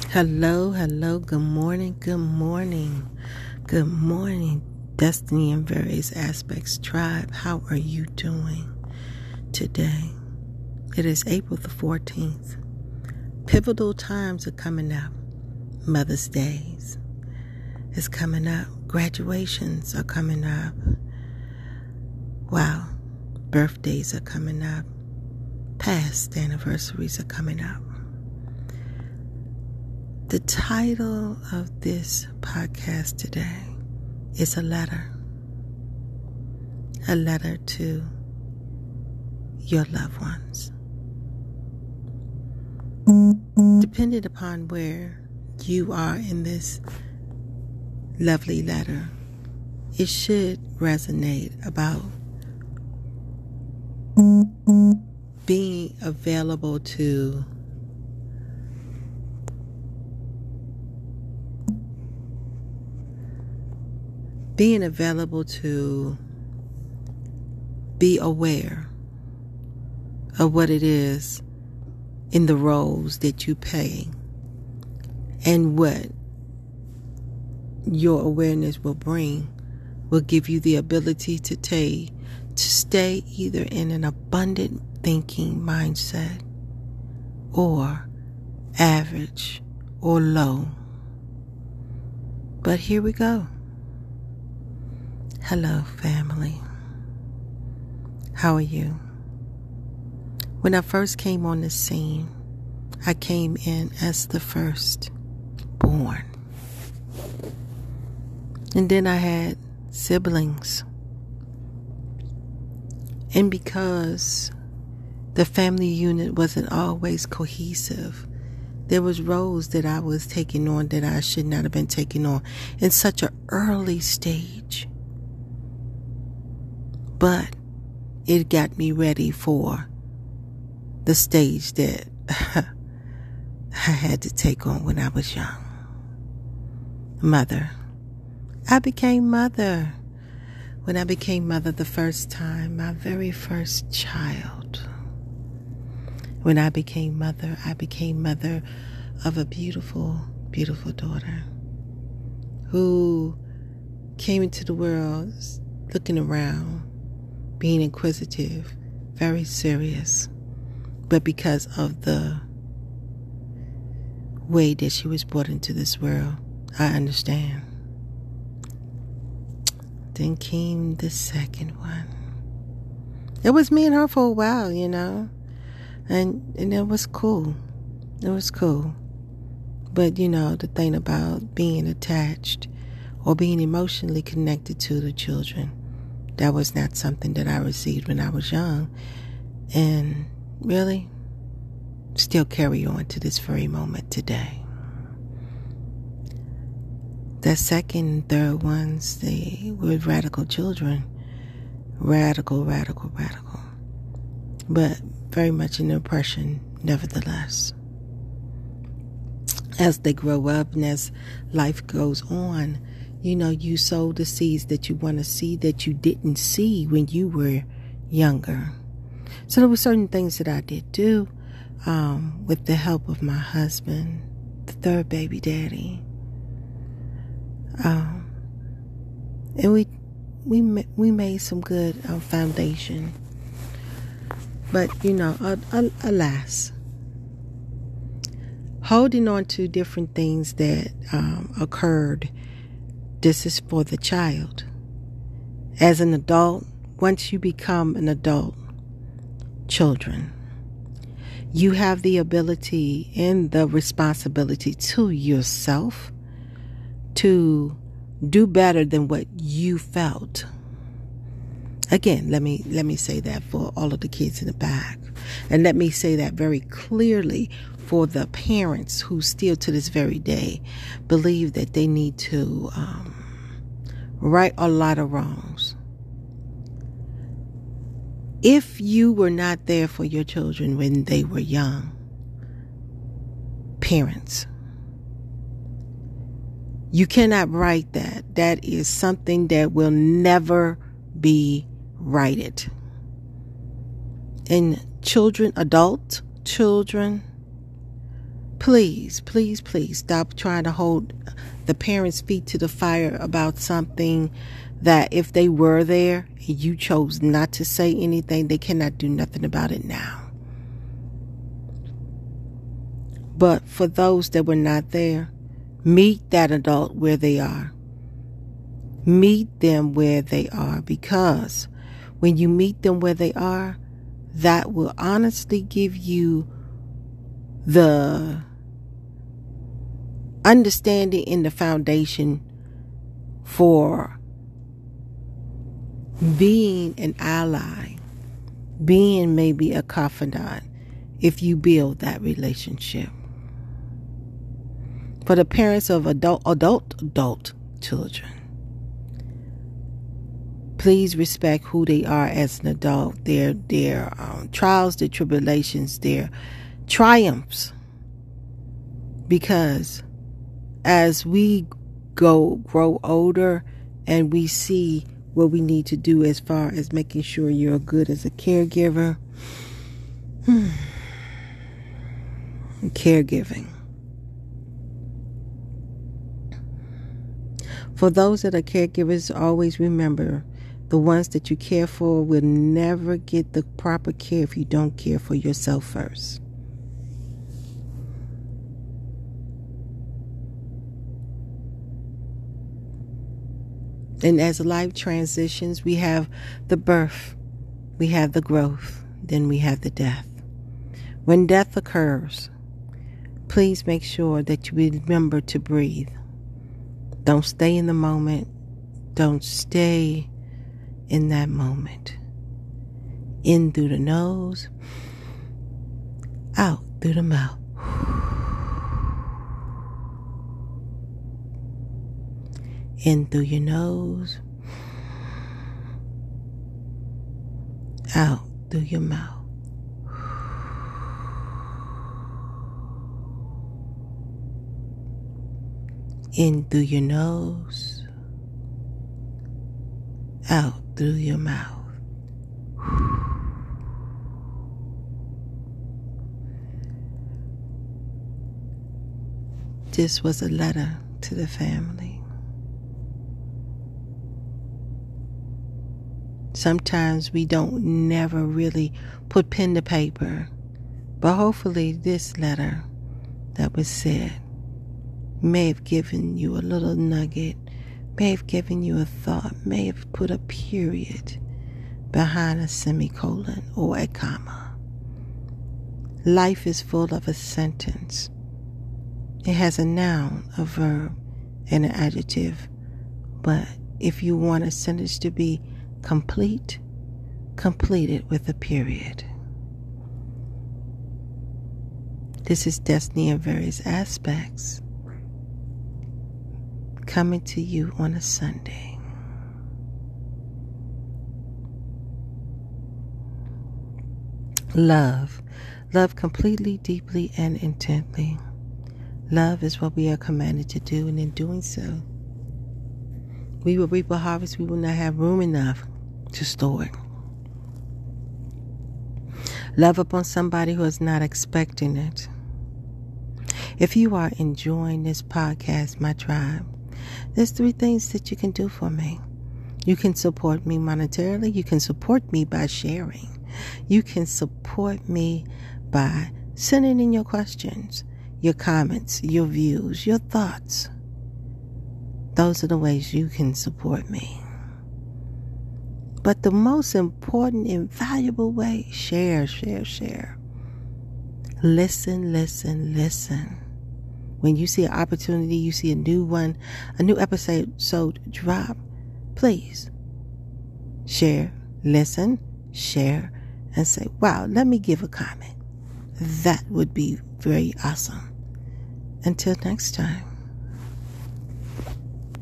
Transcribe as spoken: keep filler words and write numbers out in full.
Hello, hello, good morning, good morning, good morning, Destiny in Various Aspects Tribe. How are you doing today? It is April the fourteenth. Pivotal times are coming up. Mother's Days is coming up. Graduations are coming up. Wow. Birthdays are coming up. Past anniversaries are coming up. The title of this podcast today is a letter. A letter to your loved ones. Depending upon where you are in this lovely letter, it should resonate about being available to being available to be aware of what it is in the roles that you play and what your awareness will bring will give you the ability to take to stay either in an abundant thinking mindset or average or low. But here we go. Hello, family. How are you? When I first came on the scene, I came in as the first born. And then I had siblings. And because the family unit wasn't always cohesive, there was roles that I was taking on that I should not have been taking on in such an early stage. But it got me ready for the stage that I had to take on when I was young. Mother. I became mother. When I became mother the first time, my very first child. When I became mother, I became mother of a beautiful, beautiful daughter who came into the world looking around, being inquisitive, very serious. But because of the way that she was brought into this world, I understand. Then came the second one. It was me and her for a while, you know. And, and it was cool. It was cool. But, you know, the thing about being attached or being emotionally connected to the children, that was not something that I received when I was young. And really, still carry on to this very moment today. The second and third ones, they were radical children. Radical, radical, radical. But very much an impression, nevertheless. As they grow up and as life goes on, you know, you sow the seeds that you want to see that you didn't see when you were younger. So there were certain things that I did do um, with the help of my husband, the third baby daddy. Um, and we we we made some good uh, foundation. But, you know, uh, uh, alas, holding on to different things that um, occurred. This is for the child. As an adult, once you become an adult, children, you have the ability and the responsibility to yourself to do better than what you felt. Again, let me let me say that for all of the kids in the back. And let me say that very clearly for the parents who still to this very day believe that they need to um, right a lot of wrongs. If you were not there for your children when they were young, parents, you cannot write that. That is something that will never be righted. And children, adult children, please, please, please stop trying to hold the parents' feet to the fire about something that if they were there and you chose not to say anything, they cannot do nothing about it now. But for those that were not there, meet that adult where they are. Meet them where they are, because when you meet them where they are, that will honestly give you the understanding and the foundation for being an ally, being maybe a confidant, if you build that relationship. For the parents of adult, adult, adult children, please respect who they are as an adult, their their um, trials, their tribulations, their triumphs. Because as we go grow older and we see what we need to do as far as making sure you're good as a caregiver, hmm, caregiving. For those that are caregivers, always remember, the ones that you care for will never get the proper care if you don't care for yourself first. And as life transitions, we have the birth, we have the growth, then we have the death. When death occurs, please make sure that you remember to breathe. Don't stay in the moment. Don't stay in that moment. In through the nose, out through the mouth. In through your nose, out through your mouth. In through your nose, out through your mouth. This was a letter to the family. Sometimes we don't never really put pen to paper, but hopefully this letter that was said may have given you a little nugget, may have given you a thought, may have put a period behind a semicolon or a comma. Life is full of a sentence. It has a noun, a verb, and an adjective. But if you want a sentence to be complete, complete it with a period. This is Destiny in Various Aspects, coming to you on a Sunday. Love. Love completely, deeply, and intently. Love is what we are commanded to do, and in doing so, we will reap a harvest we will not have room enough to store it. Love upon somebody who is not expecting it. If you are enjoying this podcast, my tribe, there's three things that you can do for me. You can support me monetarily. You can support me by sharing. You can support me by sending in your questions, your comments, your views, your thoughts. Those are the ways you can support me. But the most important and valuable way, share, share, share. Listen, listen, listen. When you see an opportunity, you see a new one, a new episode so drop, please share, listen, share, and say, wow, let me give a comment. That would be very awesome. Until next time.